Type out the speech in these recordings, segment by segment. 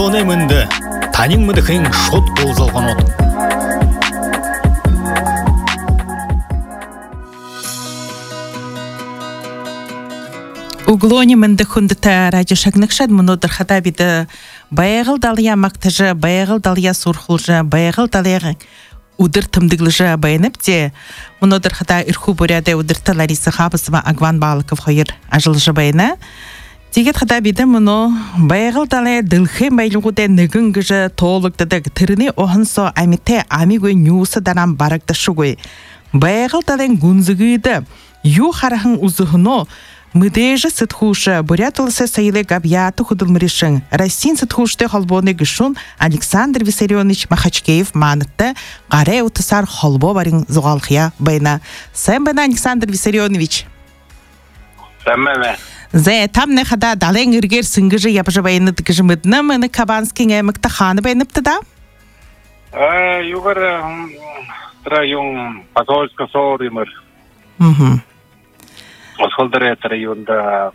углоне мынды, танин мыдыхын шот болзалған от. Углоне мынды хундыта радио шагныкшад мынодыр хата биді баяғыл далия мақтыжы, баяғыл далия сурхулжы, баяғыл далия удыр тымдыглыжы баянып де мынодыр хата ирху буряды удырты Лариса Хабысова Агван Балыков хойыр ажылжы баяна. Тегет хата биді мұны баяғыл далия дылхен байлығуды нүгінгіжі толықтыдық түріне оғын со амите амигой нюсы дарам баракты шугой. Баяғыл далия гунзығыды ю харахын узығыно Мыдежа сытхуша бурятылысы сайылы габьяту худылмырышын. Россин сытхушты холбоны гышун Александр Виссарионович Махачкеев манытты ғаре утысар холбо барин зуғалқия байна. Сән байна, Александр Виссарионович? Сәмәмә. Зә, там не хада дален үргер сыңгыжы япыжы байыны тікіжі мүдіні мұны Кабанскин әмікті ханы байыныпты да? Югар район Пазольска соғырымыр. Осылдыр әт районда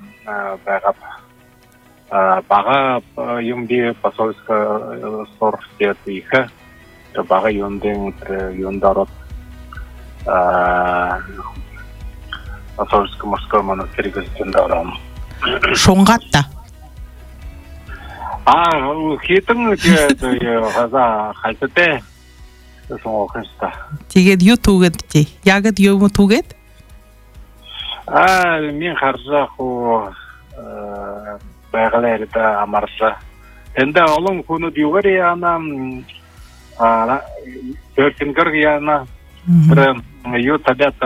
баға ембе Пазольска сор сеті иқы. Баға ембен райондарот Пазольска морской монастырь көзітінде арам. Шоңғатта? Хетің ғаза қайтыте соң оқыншыста. Тегет ю туғыт де? Ягыт ю му туғыт? Мен қаржақ бағылары да амаржа. Енді олың күні дейгір яна, көркінгір яна, бір ю табят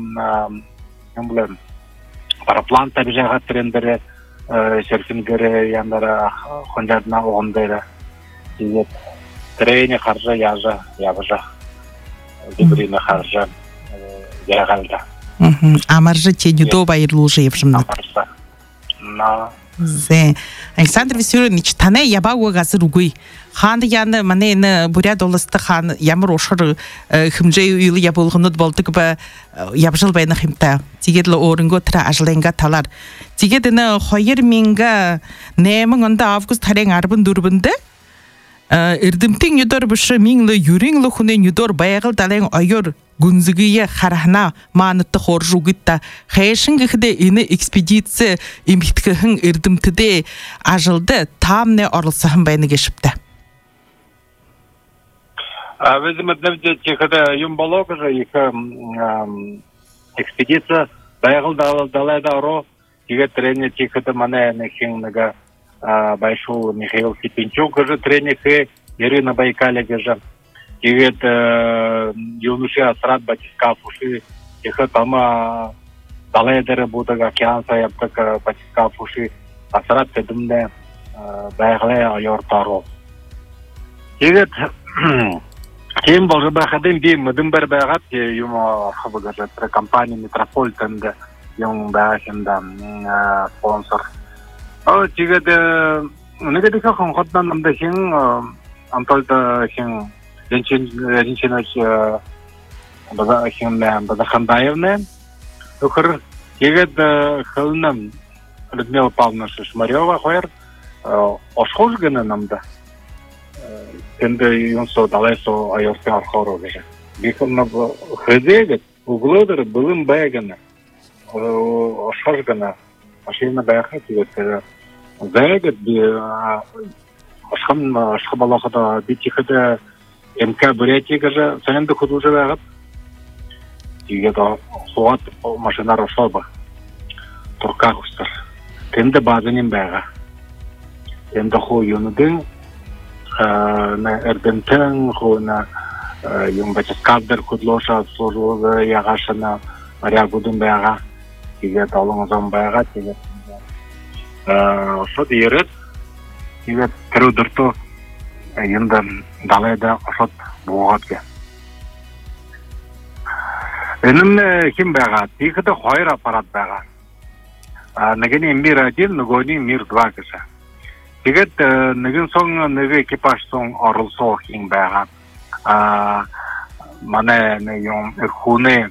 параплан табі жағат трендері, көркінгір янлары қондадына оғындары. Трейне қаржа яжа, ябыжа. Дебіріне қаржа яғалда. Амаржы тенюдо байырлужы епшімді. Александр Виссарионович, тане ябауы ғазыр ұғый. Ханды яны манайны буряд олысты хан ямыр ошыр хымжай үйлі ябылғыnud болды күбі ябжыл байны хымта. Тегедлі орынғы тұра ажылайынға талар. Тегедіні қойыр менгі нәмің онда август тарен арбын дұрбынды. Ирдімтің юдор бұшы меңлі юріңлі хүнен юдор баяғыл далайын айыр гүнзігіе қарахна маанытты қоржу гітта. Хайшын ғыхыды ені экспедиция еміктігін ирдімтіде ажылды там не орылсағын байны кешіпті. Өзіміз нәвде текіді юмбалог жа экспедиция баяғыл далайда ұру тегет трене текіді манайны кеңнігі Байшу Михаил Кипенчук же тренеры, Ирина Байкалега же. Тегет юнуши Асрат Батискав уши, тихо там далайдары будут океан саяптык Батискав уши, Асрат тедумне байгле айортару. Тегет тем болжы бахадым бим мыдым бір байгат юмо хабыга же компания Метрополитен де юм бахында спонсор. Тегет негеде кахан хотдан намда хин антолда хин Женщинович база хин база Хандаевна. Укр тегет хылным Людмила Павловна Шишмарева хойр ошхожгана намда. Тенде юнсо далайсо айорты архору геже. Бихылна хедегет углодыр былым байгана. Ошхожгана Ашина байха тегет зайгет ашхабалахада битихада МК Бурятия же саненды худужа байгат. Тегет суат машинар ошалба. Турка хустар. Тенде базанин байга. Тенде ху юнудын на Эрдентен ху на Юмбаческавдер худлоша служу ягашана Мариагудын байга. Тегет алыңызан байга тегет. Ошо дейрет. Тегет кірудірту енді далайда ошот буғат ке. Өнімні кім байға? Тегеті хойр аппарат байға. Нагені мир 1, нагони мир 2 кіша. Тегет нагін соң нагы экипаж соң орылсо хин байға. Мане юм ирхуны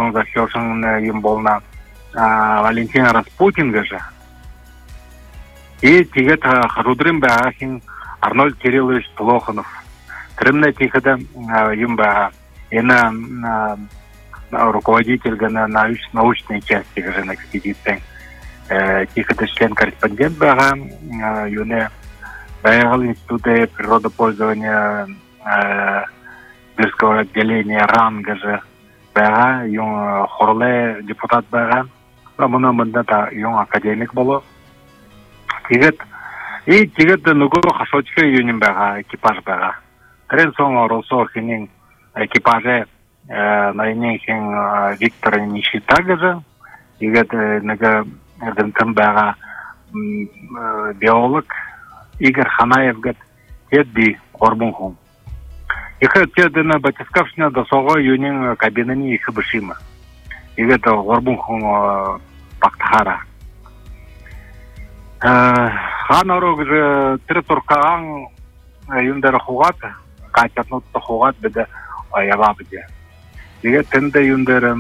организациясын юм болна Валентина Распутин кіша. И тигет харудрин бахин Арнольд Кириллович Плоханов. Тренная тихода юмба ина руководитель научной части на экспедиции. Тихода член-корреспондент бага юне Байгал института природопользования Бирского отделения РАН же бага юн хорле депутат бага. Мына мында юн академик боло. Тигет и тигет нуго хашочка юнин бага экипаж бага. Трен сон оролсо хинин экипаже найнин хин Виктор Нищета же. Тигет нага дентен бага биолог Игорь Ханаев гет тедби Горбунхун. Их тедна батискавшна до сого юнин кабинани их бышима. Игет Горбунхун Пактхара. Ханорог же тритуркаан юндер хугат, катятнут хугат беде аябабде. Игет тенде юндер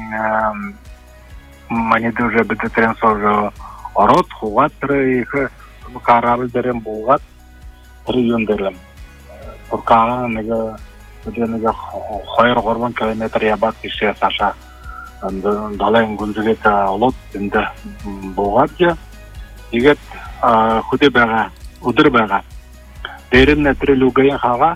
манеде уже беде тренсор орот хугат их карабдерем булгат три юндерем. Туркаан нега беде нега хайр горбан километр ябат кише саша. Далайн гүнзгета олот тенде булгат же. Игет худе бага, удыр бага. Дерен нетрелугая хага.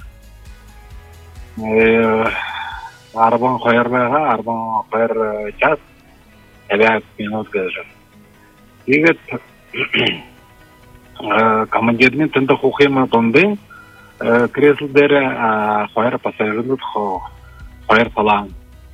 Арбан хайр бага, арбан хайр час. 5 минут гаже. Игет командирмен тенде хухема донде кресло дере хайр пассажирнут хайр талан.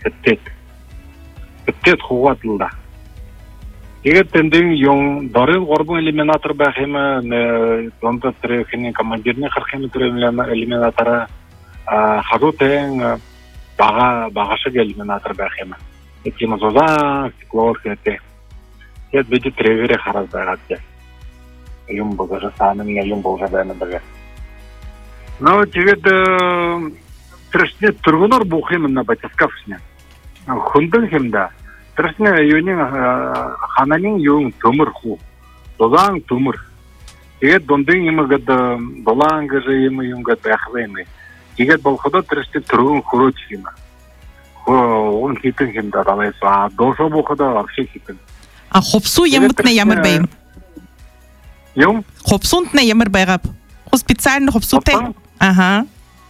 Кеттет хугатлда. Игет тендин yung Дарил Горбун элиминатор бахима донда трехин командирне хархим элиминатора хазутен багашыг элиминатор бахима. Этим зоза клор кете. Яд беди тревере хараз байгад. Юм багажа санын юм болжа байна бага. Но тигет трэшне тургунор бухим на батискавшне. Хундын химда Тресне юнин хананин юн төмөр ху. Дозан төмөр. Тэгээд дундын юм гад долаан гэж юм гад байхлаа юм. Тэгээд болоход тресне түргэн хөрөөж юм. Он хитэн юм дараалаа. Дошо боход арши хитэн. Хопсу ямт на ямар байм. Юм? Хопсунт на ямар байгап. Специально хопсутэй. Аха.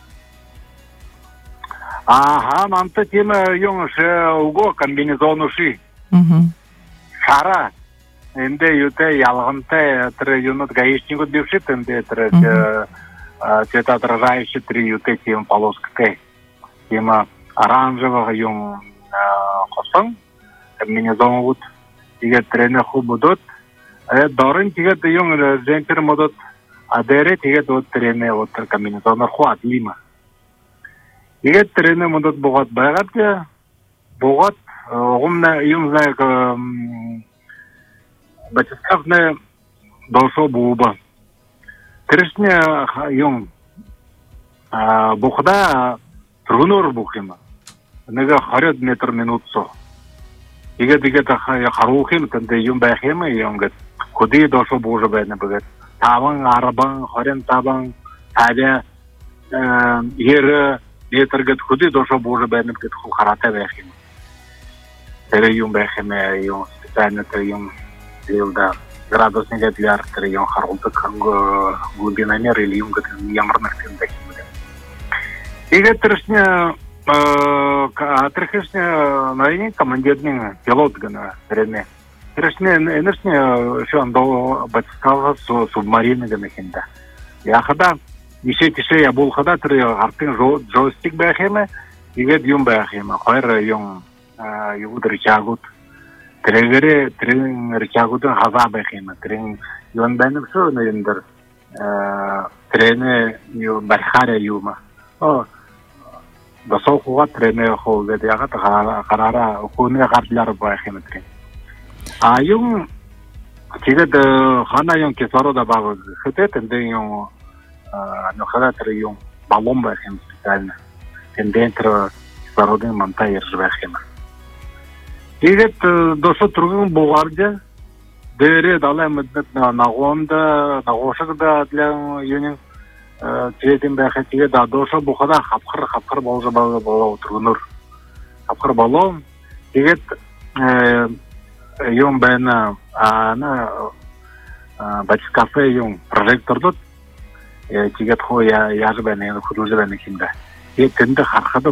Ага, манта тема yung уго комбинезон уши. Хара. Энде юте ялгантай тэр юнот гаишникуд бившит энде тэр цветоотражающий три юте тем полоскатай. Тема оранжевого yung хосон комбинезон вот. Тэгээд трене хубудот. Дорын тэгээд yung жемпер модот адере тэгээд вот трене вот комбинезон хуат лима. Игет трене модот богат байгат богат гомна юм знак батискавне дошо буба. Тресне юм бухда трунор бухима. Нега 20 метр минутсо. Игет харухим тенде юм байхима юм гет худи дошо бужа байна багат. Таван арабан 20 табан аде ер Метргет худи дошо боже байна гэт ху харата байх юм. Тэр юм байх юм юм специально тэр юм илда градусник яар тэр юм харуулдаг глубиномер или юм гэт ямар нэгэн байх юм. Тэгээд тэрсне атрехсне найны командирний пилот гана тэрнэ. Тэрсне энерсне шондо батскава субмарина гана хинда. Яхада Нишетише я был хада тэр артын джойстик байхема игет юм байхема хайр юм юуд рычагут трегере рычагутын хаза байхема трен юм бэнэм шо нэндер трене ю бархара юма о дасо хуга трене хо гет ягат харара хуне гардлар байхема трен юм тигет хана юм кесорода баг хэтэт эндэн но характер юм баллон байхем специально. Тендентро кислородный монтаж байхем. Игет дошо тургун булгарда Дере далай мыддык нагонда, нагошыгда для юнин третин бәхетіге да доша бұқада хапқыр болжы болу тұрғыныр. Хапқыр болу, тегет юн бәйіні батискафе юн прожектордыд, тегет ху яжы бәйіні, құдылжы бәйіні кемді. Тегет тінді харқады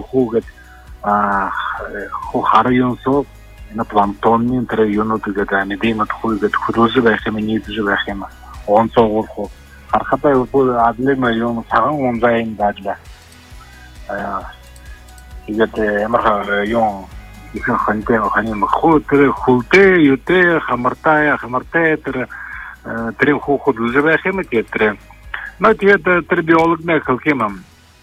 ху хары юн соқ, планктонмен тірі юну тегет, медеймет құдылжы бәйіні, нетіжі бәйіні, он соғыр ху. Архатай бұл адлема юн сағын онзайын дәжбә. Егет әмірға юн икен ханим хулте, юте, хамыртай тірі худылжы бәхемі тетірі. Но тегет тірі биологны қылкемім.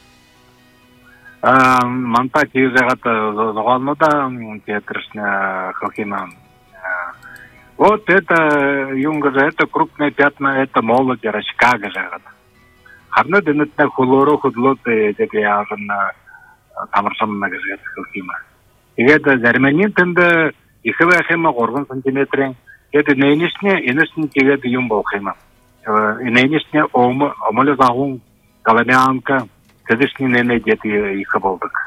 Манта тегізағаты зоғалмыда тетірішіне қылкемім. Вот это юнгажа, это крупное пятна, это молоть, рачка гажагат. Харна денетне хулору худлоты, это я уже на тамаршам на гажагат хилкима. И это зарменин тенде ихве хема горгон сантиметрин. Это нынешнее, инешнее тегет юмбал хема. И нынешнее омоле загун, галамянка, тедешнее нене дети ихабалдык.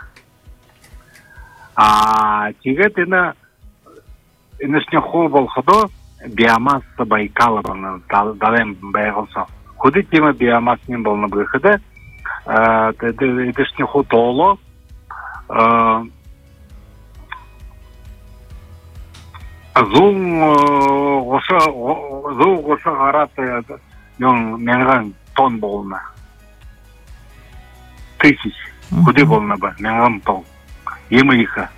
А тегет ина Инешне ху болходо биомасса Байкала далем бәйғылса. Худы тема биомассының болны бұйқыды. Инешне ху толы. Зуң ғошы ғараты менған тон болына. 1000. Худы болына ба, менған тон. Емі иха.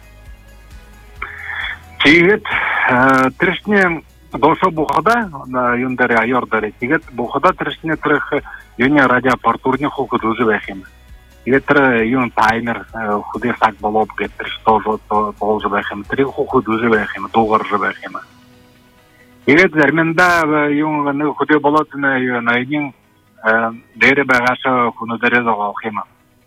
Тегет, тірішіне доша бұқада, юндари айордари, тегет бұқада тірішіне тіріх юне радиопартурне ху құдылжы бәхемі. Тегет тірі юн таймер худы сак болып кет, тіріш толжы бәхемі, тірі ху құдылжы бәхемі, доғыржы бәхемі. Тегет зәрменда юн худы болатыны юнайнин дәрі бәғашы құны дәрі зоғал хемі.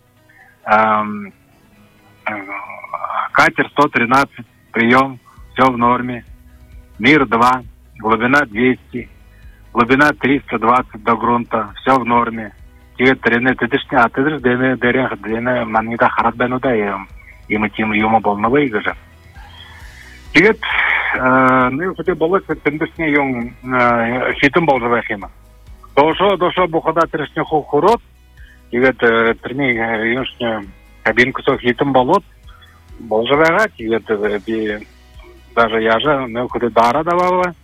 Катер 113, прием. Все в норме. Мир 2, глубина 200, глубина 320 до грунта. Все в норме. Тегет трене тедишне, а тедиш дене манида харат бенуда и мы тем юма болного игажа. Тегет, ну хотя болот тендишне юн хитым болжава хема. Дошо бухада трешне хурот. Тегет трене юншне кабинку со хитым болот болжавага. Тегет би даже я же куди дара давала.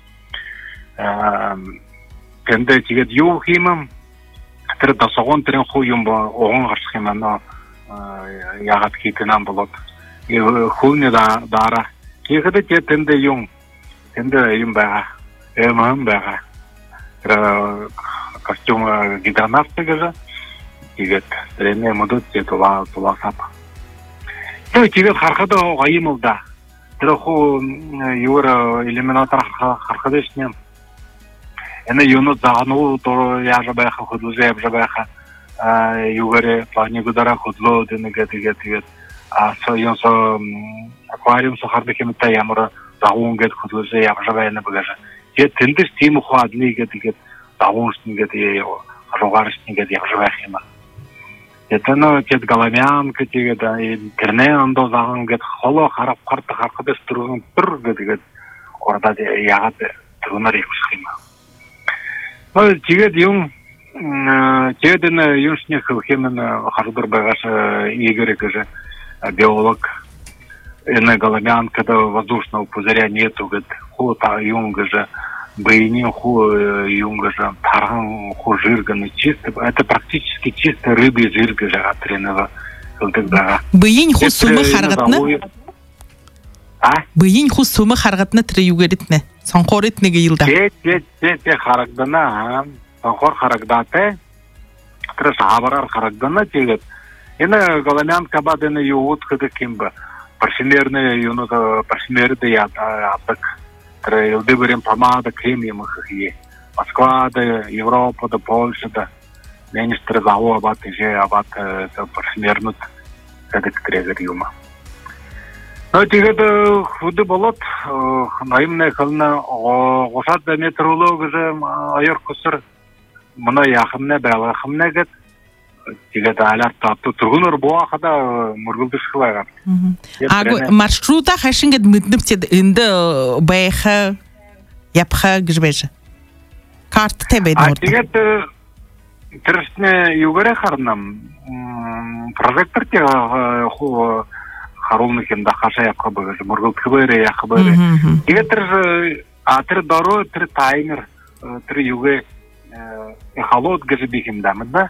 Кенде тигет юл химам. Тер да согон терен ху юмба огон гарш химам, но ягат хитенам болот. И хулне дара. Кигеде те тенде юм бага. Эмам бага. Костюм гидронавта гажа. Тигет трене модут те тула сапа. Ну тигет хархада гаймылда. Троху юра иллюминатор хархадешне. Эне юнут загану то я жабаха худлузе жабаха. Югаре плане гудара худло денегет. А со юнсо аквариум со хардекем таямра загунгет худлузе я жабаена багажа. Те тендиш тим хуадли гет загуншнигет его рогаршнигет я жабахима. Это но кет галамянка тиге да интернет андо загын кет холо харап карты харкыдыс турган тур гет орда ягат турнар икшхима. Ну тиге дим теден юшне хилхемен хардыр багаш Игорь каже биолог. Эна галамянка да воздушного пузыря нету гет хута юнга же Бейнин ху юнгажа, тарган ху жирганы чисто, это практически чисто рыбий жирга жага тренова. Бейин ху сумы харгатны? Бейин ху сумы харгатны тре югеритне, сонхоритне гейлда. Те харагдана, сонхор харагдате, тре сабарар харагдана тегет. Ена галамян кабадены юут хыды кимба, парфюмерные юнута парфюмерды ядак. Илды берем помада, крем емыхи. Москва, да Европа, да Польша, да министры заву абат парфюмернут, это трезер юма. Тэгээд хөдө болоод наимны хөлнө гошат метрологи аяр көсөр мына яхымна байгахымна гэд тэгээд аларт тату түргөнөр буахада мөргөлдөшг байгаа. Маршрута хашингед мэднэвчэд энд байха япха гэж байж. Карт тэбэд нурд. Тэгээд тэрсне югээрээ харнам. Прожектор тэ харуулны хэмдэ хашаа явах байгаа мөргөлдөхөөр явах байгаа. Тэгээд тэр дөрөв тэр таймер тэр югэ холод гэж би хэмдам да.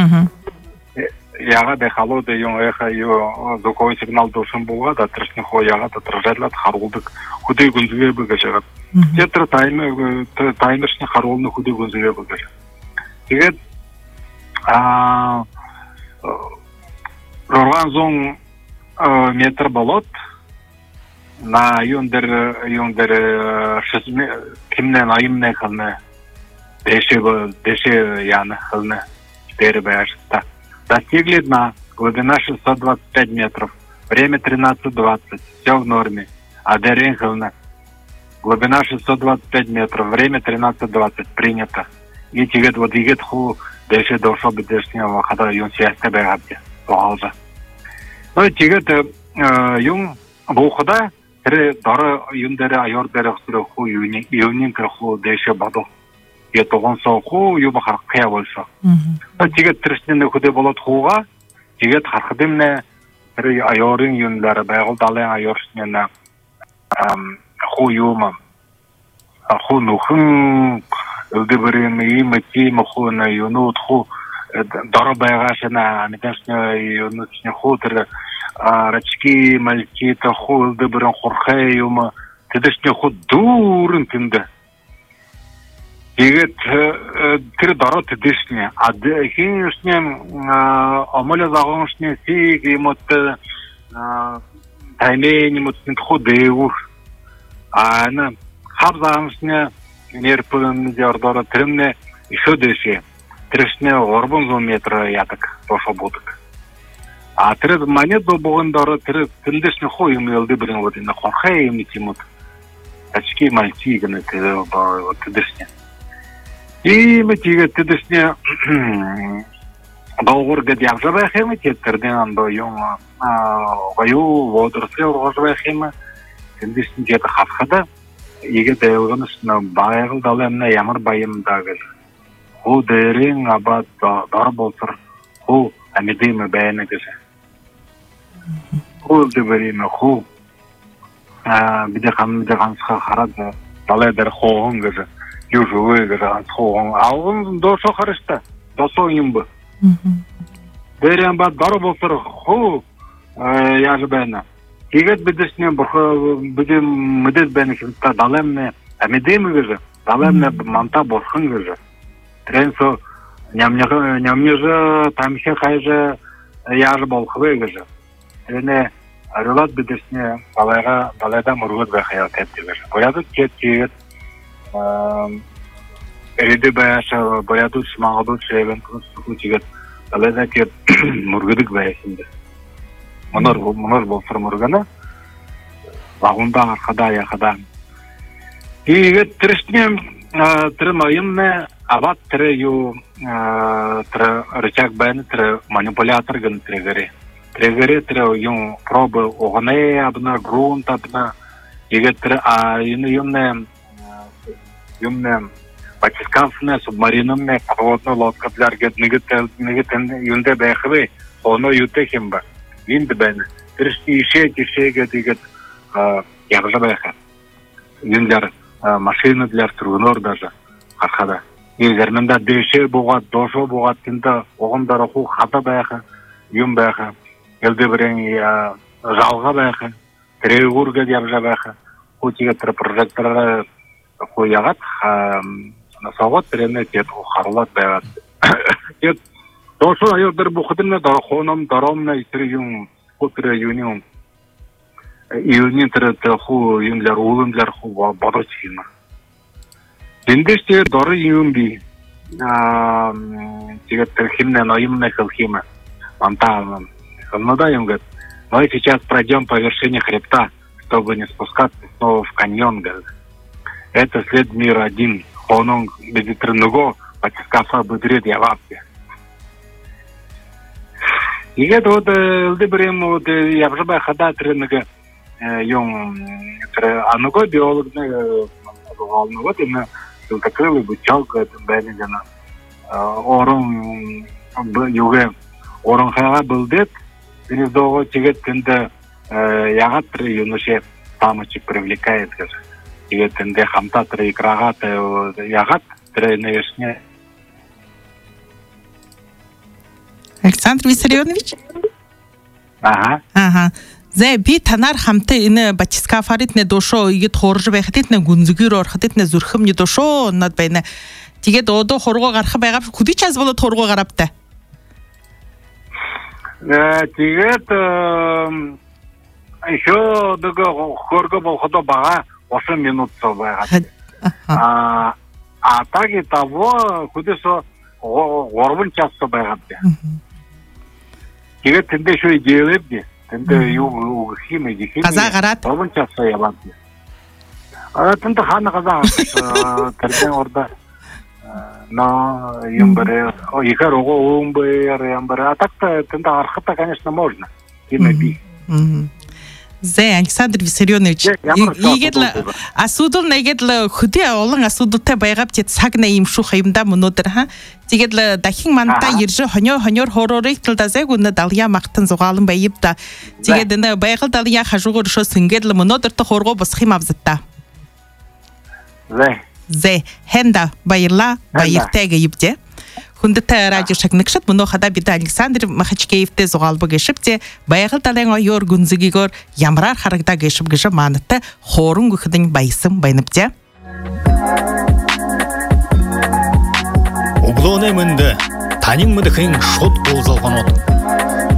Яга да холод юм яха юу зокой сигнал дошин бууга да тэрсне хоо яга да тражадлаад харуулдаг хөдөө гүнзгээ байгаа шагаад. Тэр таймерсны харуулны хөдөө гүнзгээ байгаа. Тэгээд 600 метр болот на юндер кимнен айымне халны деше яна халны перебэшта. Достигли дна, глубина 625 метров, время 13:20, все в норме. А Дерин халны, глубина 625 метров, время 13:20, принято. И тигет вот игет ху деше дошо бедешня хада юн сясте бэгабде. Баалжа. Ну тигет юм бухада тэр дор юм дээр аяр дээр хөсрөх хуу юунин хуу деше бадо. Ятогонсоо хуу юу харахяа болсоо. Тэгээд тэрсний хөдөө болоод хууга тэгээд харахад юмнэ тэр аярын юунлаар байгуул далайн аярсны хуу юм хуу нөхөн өвдөбөрийн ийм тийм хуу на юунууд хуу дор байгаашна мэдээсний юунуудны хуу тэр рачки мальчи та хуу өвдөбөрийн хурхай юм тэдэсний хуу дүүрэн тэндэ. Тэгээд тэр дорот дэшний ад хиншний амоля загоншний сиг юмот таймени мутны худеур ана хабзамшний нерпын жардора тэрмне ишөдөши тэршний 300 метр ятак тошо будак. А тэр манет богон дор тэр тэндешний хуу юм ялды бэрэн вот энэ хорхай юм тимут ачки мальчи гэнэ тэр тэдэшний и мы тига тэдэшний доогор гэд явжабах юм тэрдэн андо юм гаю водорсэл рожбах юм тэдэшний гэд хавхада игэ дэвгэнс на байгал даламна ямар баям дагэл хуу дэрэн абад дор болсор хуу амидэм байна гэж хуу дэвэрин хуу бидэ хамсха хараад далай дээр хоон гэж южгүй гэж хоон аван дошо харста досо юм бэ дэрэн бад дор болсор хуу яаж байна. Тэгээд бидэрсний бидний мэдээд байна гэхдээ даламны амидэм гэж даламны манта борхон гэж тренсо нямняга тамхи хайжа яаж болох вэ гэж тэрнээ арилаад бидэрсний далайда мөргөд байх яа тавьдаг. Боядод тэгээд эрэдэ байшаа боядод магадгүй шэвэн хүчигэд далайда тэгээд мөргөдөг байсан. Монор болсор мөргөнө вагонда аркада яхада. Тэгээд тэрсний тэр маямна абат тэр ю тэр рычаг байна тэр манипулятор гэн трегери тэр юм пробы огне абна грунт абна тэгээд тэр юмне пакистанская субмаринная подводная лодка для нэг юнде байхвэ оно юте химба винд байна тэрсний ишээ гэдэг явж байхаа юндар машина для трунор даже харахада ернэмдэ дэшээ буугаад дошоо буугаад тэнд угандаар хуу хада байхаа юм байхаа элдэбрэн жалга байхаа тэрэгүргээд явж байхаа хүчигээ тэр прожектор хуу ягаад насагт тэрнээ тэд харлаад байгаад тэд дошоо аядар бухадна дарахоном даромна тэр юм хөтөр юуны юуны тэр хуу юмлар ууланлар хуу бодож хиймэ. Эндээс дор юм би тэгээд тэр химнэ ноёмны хилхима антаа хамнада юм гэд мы сейчас пройдем по вершине хребта чтобы не спускаться снова в каньон. Это след мир один. Он без тренуго батискафа будрит я вообще. И это вот либерем вот я уже бы хода тренуга юм ануго биолог вот именно желтокрылый бычалка это бенедена орон юге орон хага билдет гнездового тигет тенде ягат юноше тамочек привлекает, скажем. Тигет тенде хамта икрагат ягат тренешне. Александр Виссарионович? Ага. Зэ би танар хамтай энэ батискафарит не дошо игет хорж байхад не гүнзгэр ороход не зүрхэм не дошо над байна. Тэгээд одоо хургуу гарах байгаа хүдий час болоод хургуу гаравтай. Тэгээд еще дого хорго болходо бага 8 минут байгаа. А так и того хүдээсо 3 час байгаа. Тэгээд тэндээ шүү идеэлэвди. Тэндээ юу химээ химээ. Газаа гараад 3 час яваад. Тэндээ хаана газаа тэрхэн орда но юмбаре ихэр ого умбэр юмбаре а так-то тэндээ харахта конечно можно. Химээ. Зэ Александр Виссарионович игээд л асуудал нэгэд л хөдөө олон асуудалтай байгаад цаг на юм шүүх юмдаа өнөөдөр ха тэгээд л дахин мандаа ирж хонёор хорорыг л дасаг өнө даля махтан зугаалan байв да тэгээд энэ байгаль даля хажуугаар шос ингээд л өнөөдөр та хургуу босх юм авзтаа зэ хэнда баярлаа баяртай гэвдэ хүндэтэй радио шагнагшд мөнөө хада бид Александр Махачкеевтэй зугаалбаг гişвдэ байгаль далайн оёр гүнзгийгөр ямраар харагдаа гişв гэж маантай хоорон гүхдэн баясан байнавдэ Өглөөний мэнд танин мэдхэн шууд уулзалгонууд